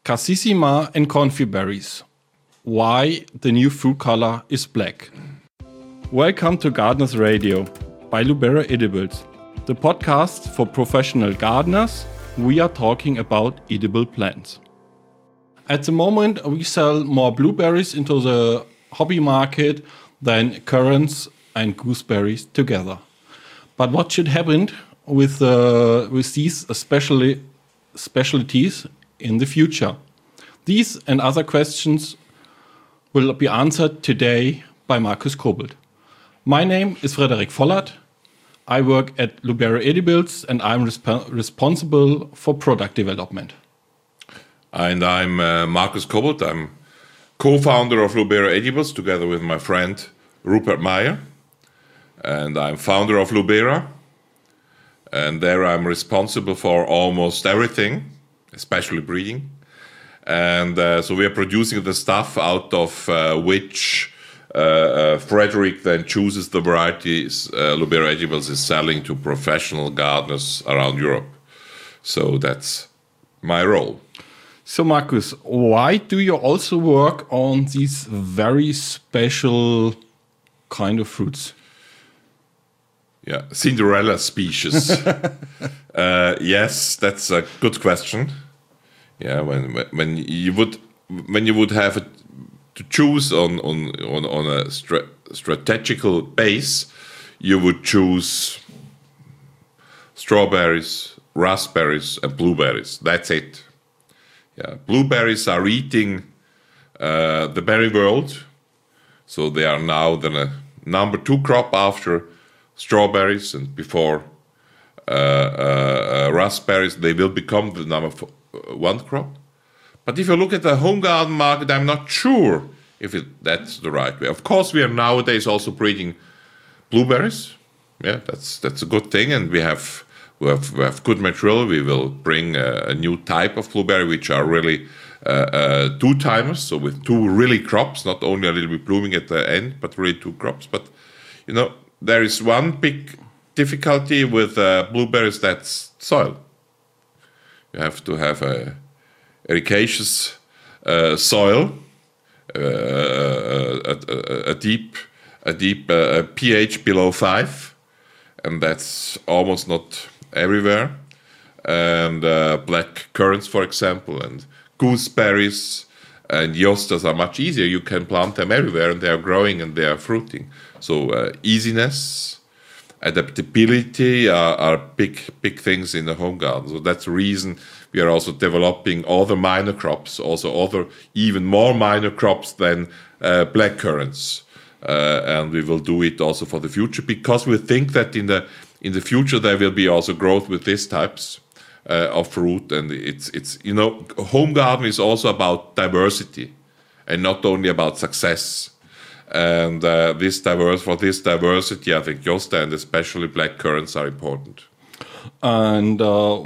Cassissima and confit berries. Why the new fruit color is black. Welcome to Gardeners Radio by Lubera Edibles, the podcast for professional gardeners. We are talking about edible plants. At the moment, we sell more blueberries into the hobby market than currants and gooseberries together. But what should happen with these specialties in the future? These and other questions will be answered today by Markus Kobold. My name is Frederik Vollert. I work at Lubera Edibles and I'm responsible for product development. And I'm Markus Kobold. I'm co-founder of Lubera Edibles together with my friend Rupert Meyer. And I'm founder of Lubera. And there I'm responsible for almost everything, especially breeding. And so we are producing the stuff out of which Frederick then chooses the varieties Lubera Edibles is selling to professional gardeners around Europe. So that's my role. So Markus, why do you also work on these very special kind of fruits? Yeah, Cinderella species. Yes, that's a good question. Yeah, when you would have to choose on a strategical base, you would choose strawberries, raspberries, and blueberries. That's it. Yeah, blueberries are eating the berry world, so they are now the number 2 crop after strawberries, and before raspberries, they will become the number 1 crop. But if you look at the home garden market, I'm not sure if that's the right way. Of course, we are nowadays also breeding blueberries. Yeah, that's a good thing, and we have good material. We will bring a new type of blueberry, which are really 2-timers, so with 2 really crops, not only a little bit blooming at the end, but really 2 crops. But there is one big difficulty with blueberries, that's soil. You have to have a ericaceous soil, a deep pH below 5, and that's almost not everywhere. And black currants, for example, and gooseberries and yostas are much easier. You can plant them everywhere, and they are growing and they are fruiting. So easiness, adaptability are big things in the home garden. So that's the reason we are also developing other minor crops, also other even more minor crops than black currants. And we will do it also for the future, because we think that in the future there will be also growth with these types of fruit. And it's home garden is also about diversity and not only about success. And for this diversity, I think Josta and especially black currants are important. And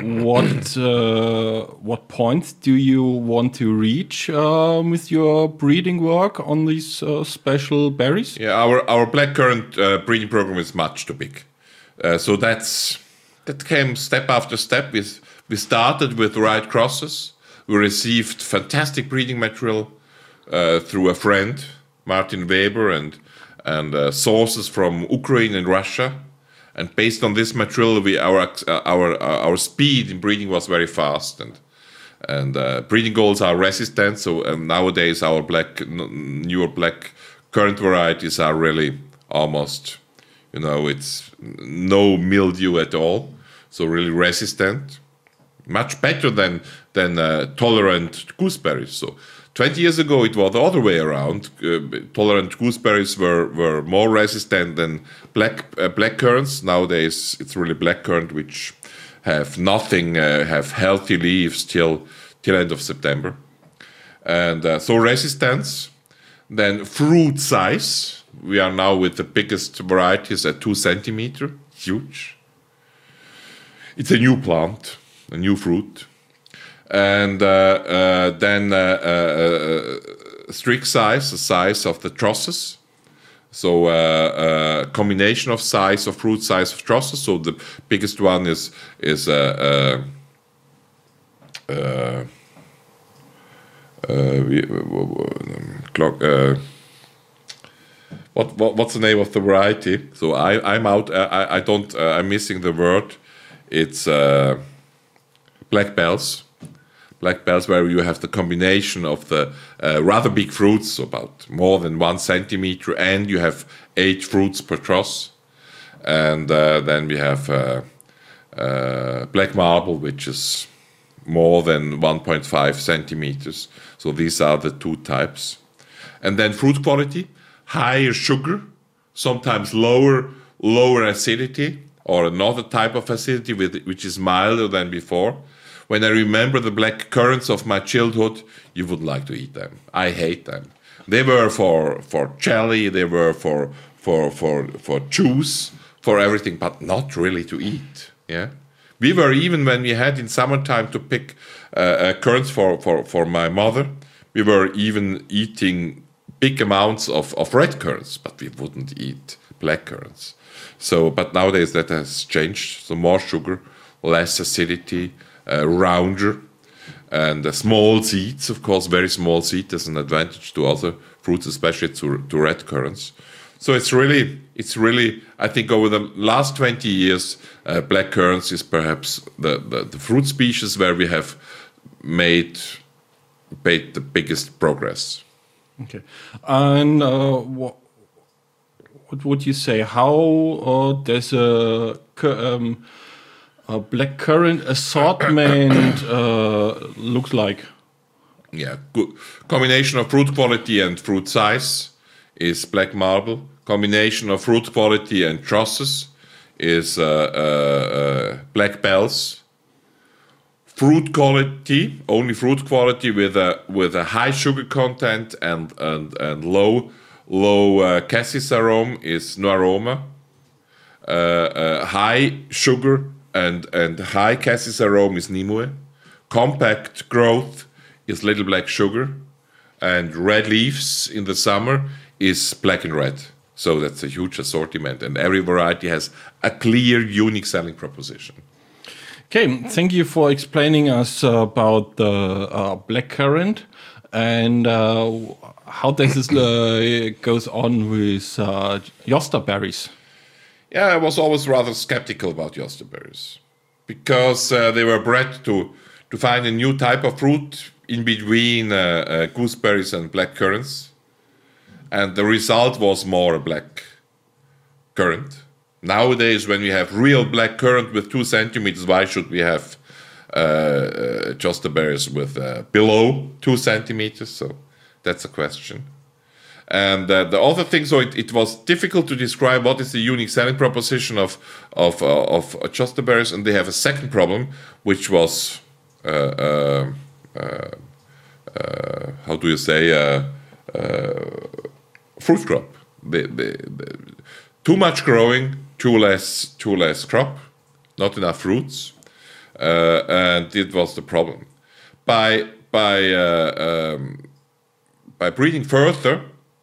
what points do you want to reach with your breeding work on these special berries? Yeah, our blackcurrant breeding program is much too big. So that came step after step. We started with the right crosses. We received fantastic breeding material through a friend, Martin Weber, and sources from Ukraine and Russia. And based on this material, our speed in breeding was very fast, and breeding goals are resistant. So nowadays our newer black currant varieties are really almost, it's no mildew at all. So really resistant, much better than tolerant gooseberries. So 20 years ago, it was the other way around. Tolerant gooseberries were more resistant than black currants. Nowadays, it's really black currant which have healthy leaves till end of September. And so resistance. Then fruit size. We are now with the biggest varieties at 2 centimeters. Huge. It's a new plant, a new fruit. And then strict size, the size of the trusses. So combination of size of fruit size of trusses. So the biggest one is what's the name of the variety? So I'm out. I don't. I'm missing the word. It's black bells. Black bells, where you have the combination of the rather big fruits, about more than 1 centimeter, and you have 8 fruits per truss. And then we have black marble, which is more than 1.5 centimeters. So these are the 2 types. And then fruit quality, higher sugar, sometimes lower acidity, or another type of acidity which is milder than before. When I remember the black currants of my childhood, you wouldn't like to eat them. I hate them. They were for jelly, they were for juice, for everything, but not really to eat. Yeah, we were, even when we had in summertime to pick currants for my mother, we were even eating big amounts of red currants, but we wouldn't eat black currants. So, but nowadays that has changed. So more sugar, less acidity, rounder, and small seeds. Of course, very small seed is an advantage to other fruits, especially to red currants. So it's really. I think over the last 20 years, black currants is perhaps the fruit species where we have made the biggest progress. Okay, and what would you say? How does a black currant assortment look like? Yeah, good combination of fruit quality and fruit size is black marble. Combination of fruit quality and trusses is black bells. Fruit quality, only fruit quality with a high sugar content and low cassis aroma is Noaroma. High sugar and high cassis aroma is Nimue. Compact growth is Little Black Sugar, and red leaves in the summer is Black and Red. So that's a huge assortment, and every variety has a clear, unique selling proposition. Okay, thank you for explaining us about the black currant and how this goes on with yosterberries. Yeah, I was always rather skeptical about yosterberries because they were bred to find a new type of fruit in between gooseberries and black currants. And the result was more a black currant. Nowadays, when we have real black currant with 2 centimeters, why should we have yosterberries with below 2 centimeters? So that's a question. And the other thing, so it was difficult to describe what is the unique selling proposition of yosterberries, and they have a second problem, which was how do you say fruit crop. Too much growing, too less crop, not enough fruits, and it was the problem. By breeding further,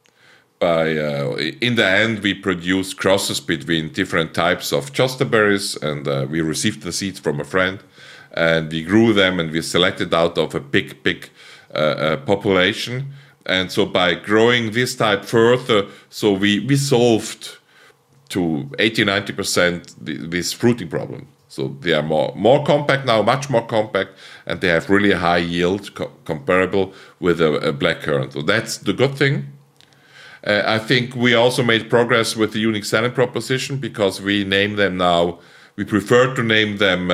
in the end, we produced crosses between different types of yosterberries, and we received the seeds from a friend, and we grew them, and we selected out of a big population. And so by growing this type further, so we solved to 80-90% this fruiting problem. So they are more compact now, much more compact, and they have really high yield comparable with a black currant. So that's the good thing. I think we also made progress with the unique selling proposition because we name them now. We prefer to name them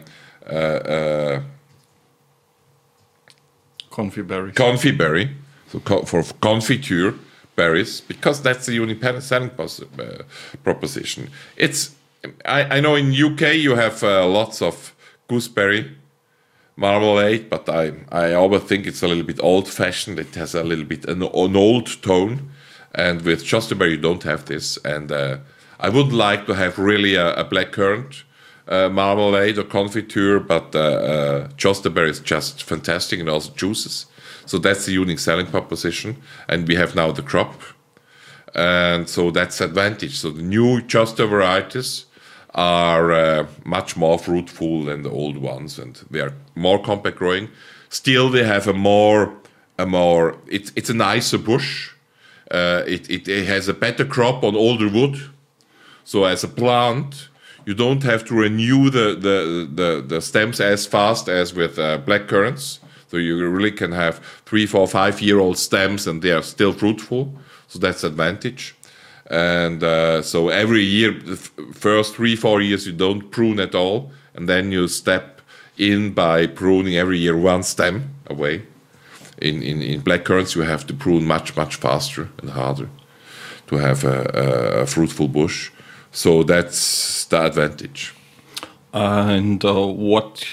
Confiberry. So for confiture berries, because that's the unique selling proposition. I know in UK you have lots of gooseberry marmalade, but I always think it's a little bit old-fashioned. It has a little bit an old tone, and with yosterberry you don't have this. And I would like to have really a black currant marmalade or confiture, but yosterberry is just fantastic, and also juices. So that's the unique selling proposition, and we have now the crop, and so that's advantage. So the new yoster varieties are much more fruitful than the old ones, and they are more compact growing. Still, they have a more it's a nicer bush. It has a better crop on older wood. So as a plant, you don't have to renew the stems as fast as with black currants. So you really can have 3, 4, 5-year-old stems and they are still fruitful. So that's advantage. And so every year, the first 3, 4 years, you don't prune at all. And then you step in by pruning every year one stem away. In black currants, you have to prune much, much faster and harder to have a fruitful bush. So that's the advantage. And what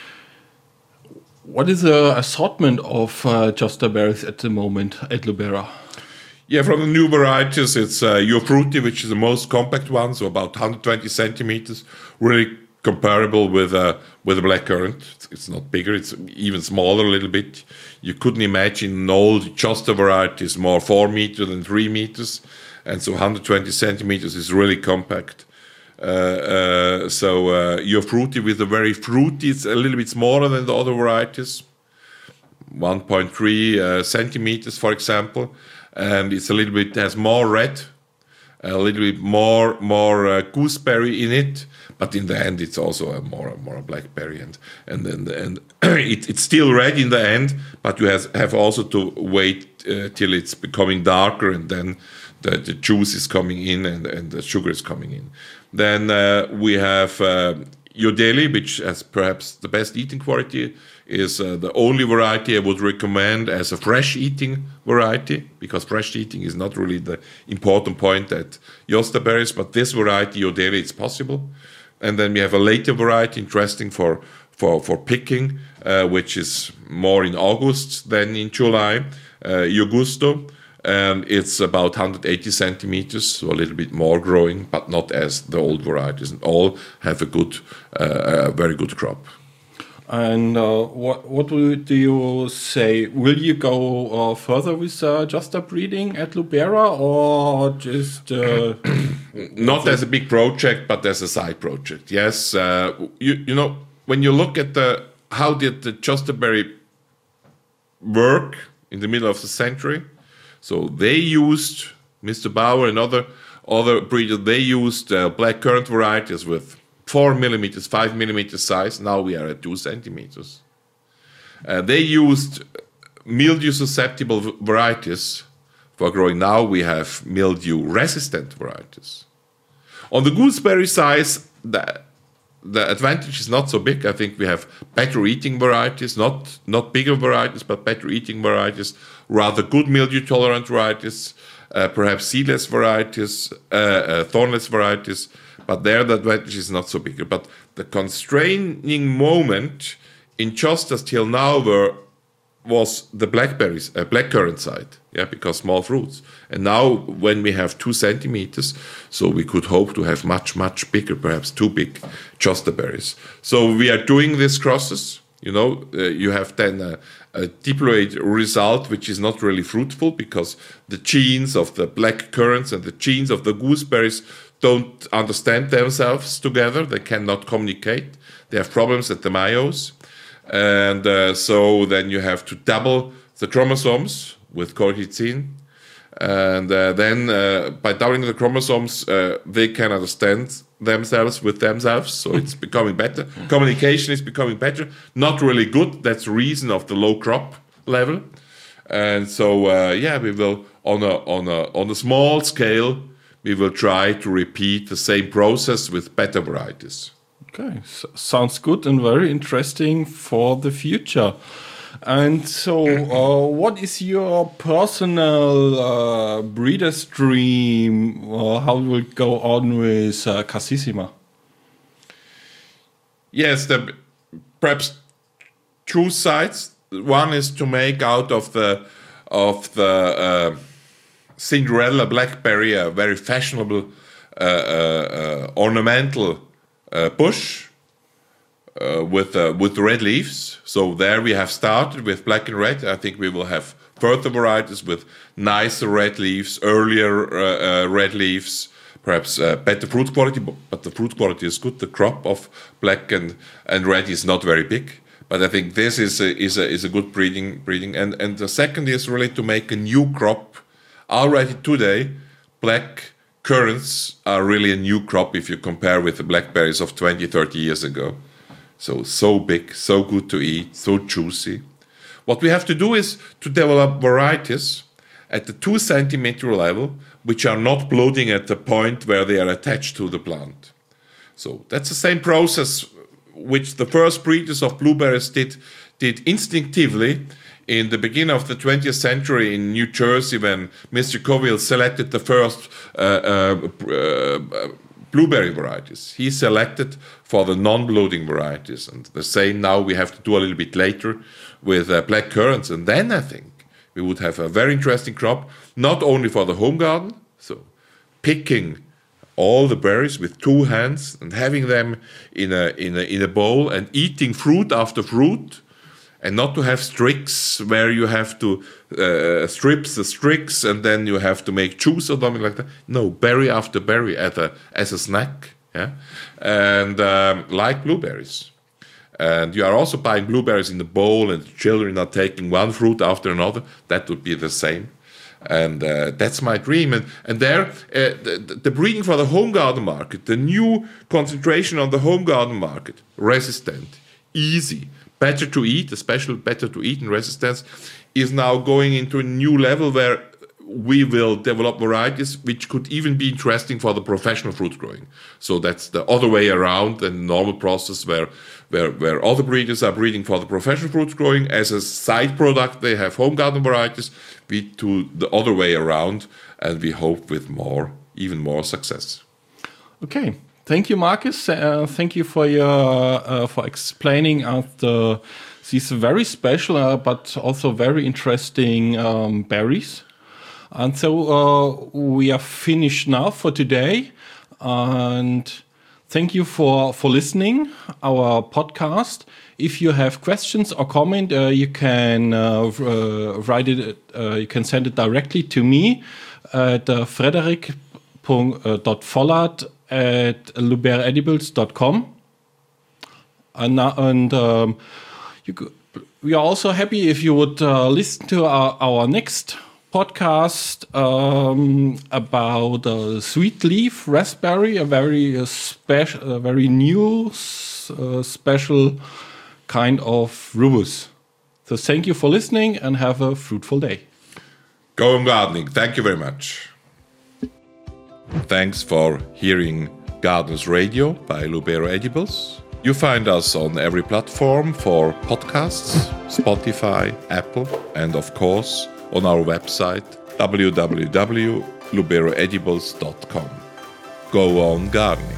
is the assortment of Joster berries at the moment at Lubera? Yeah, from the new varieties, it's Your Fruity, which is the most compact one, so about 120 centimeters, really comparable with a black currant. It's not bigger, it's even smaller a little bit. You couldn't imagine an old Joster variety is more 4 meters than 3 meters, and so 120 centimeters is really compact. So Your Fruity with a very fruity, it's a little bit smaller than the other varieties, 1.3 centimeters, for example, and it's a little bit has more red, a little bit more gooseberry in it, but in the end it's also a more blackberry, and it's still red in the end, but you have also to wait till it's becoming darker, and then the juice is coming in and the sugar is coming in. Then we have Yodeli, which has perhaps the best eating quality, is the only variety I would recommend as a fresh eating variety, because fresh eating is not really the important point at Joster berries, but this variety, Yodeli, it's possible. And then we have a later variety, interesting for picking, which is more in August than in July, Augusto. And it's about 180 centimeters, so a little bit more growing, but not as the old varieties. And all have a very good crop. And what do you say? Will you go further with Joster breeding at Lubera, or just not as a big project, but as a side project? Yes, you know, when you look at how did the Joster berry work in the middle of the century, so they used Mr. Bauer and other breeders. They used black currant varieties with 4 millimeters, 5 millimeters size. Now we are at 2 centimeters. They used mildew-susceptible varieties for growing. Now we have mildew-resistant varieties. On the gooseberry size, the advantage is not so big. I think we have better eating varieties, not bigger varieties, but better eating varieties, rather good mildew-tolerant varieties, perhaps seedless varieties, thornless varieties. But there the advantage is not so big. But the constraining moment in Josters till now was the blackberries, blackcurrant side, yeah, because small fruits. And now when we have 2 centimeters, so we could hope to have much bigger, perhaps too big Joster berries. So we are doing these crosses. You know, you have then a diploid result, which is not really fruitful because the genes of the black currants and the genes of the gooseberries don't understand themselves together. They cannot communicate. They have problems at the meios. And so then you have to double the chromosomes with colchicine. And then by doubling the chromosomes, they can understand themselves with themselves. So it's becoming better. Communication is becoming better. Not really good. That's the reason of the low crop level. And so, yeah, we will, on a small scale, we will try to repeat the same process with better varieties. Okay, sounds good and very interesting for the future. And so, what is your personal breeder's dream? How will it go on with Cassissima? Yes, perhaps 2 sides. One is to make out of the Cinderella blackberry a very fashionable ornamental bush with red leaves. So there we have started with black and red. I think we will have further varieties with nicer red leaves, earlier red leaves, perhaps better fruit quality, but the fruit quality is good. The crop of black and red is not very big. But I think this is a good breeding. And the second is really to make a new crop. Already today, black currants are really a new crop if you compare with the blackberries of 20, 30 years ago. So big, so good to eat, so juicy. What we have to do is to develop varieties at the 2 centimeter level, which are not bloating at the point where they are attached to the plant. So that's the same process which the first breeders of blueberries did instinctively in the beginning of the 20th century in New Jersey when Mr. Coville selected the first blueberry varieties. He selected for the non-bloating varieties. And the same now we have to do a little bit later with black currants. And then I think we would have a very interesting crop, not only for the home garden, so picking all the berries with 2 hands and having them in a bowl and eating fruit after fruit, and not to have strix where you have to strip the strix and then you have to make juice or something like that. No, berry after berry as a snack, yeah, and like blueberries. And you are also buying blueberries in the bowl, and children are taking one fruit after another. That would be the same. And that's my dream. And there, the breeding for the home garden market, the new concentration on the home garden market, resistant, easy, better to eat, especially better to eat and resistance, is now going into a new level where we will develop varieties which could even be interesting for the professional fruit growing. So that's the other way around than the normal process where other breeders are breeding for the professional fruit growing. As a side product, they have home garden varieties. We do the other way around, and we hope with even more success. Okay. Thank you, Marcus. Thank you for your for explaining these very special but also very interesting berries. And so we are finished now for today. And thank you for listening our podcast. If you have questions or comment, you can write it. You can send it directly to me at frederick.vollard@luberedibles.com. We are also happy if you would listen to our next podcast about sweet leaf raspberry, a very special, a very new, special kind of rubus. So thank you for listening and have a fruitful day. Go home gardening. Thank you very much. Thanks for hearing Gardeners Radio by Lubero Edibles. You find us on every platform for podcasts, Spotify, Apple, and of course on our website www.luberoedibles.com. Go on gardening.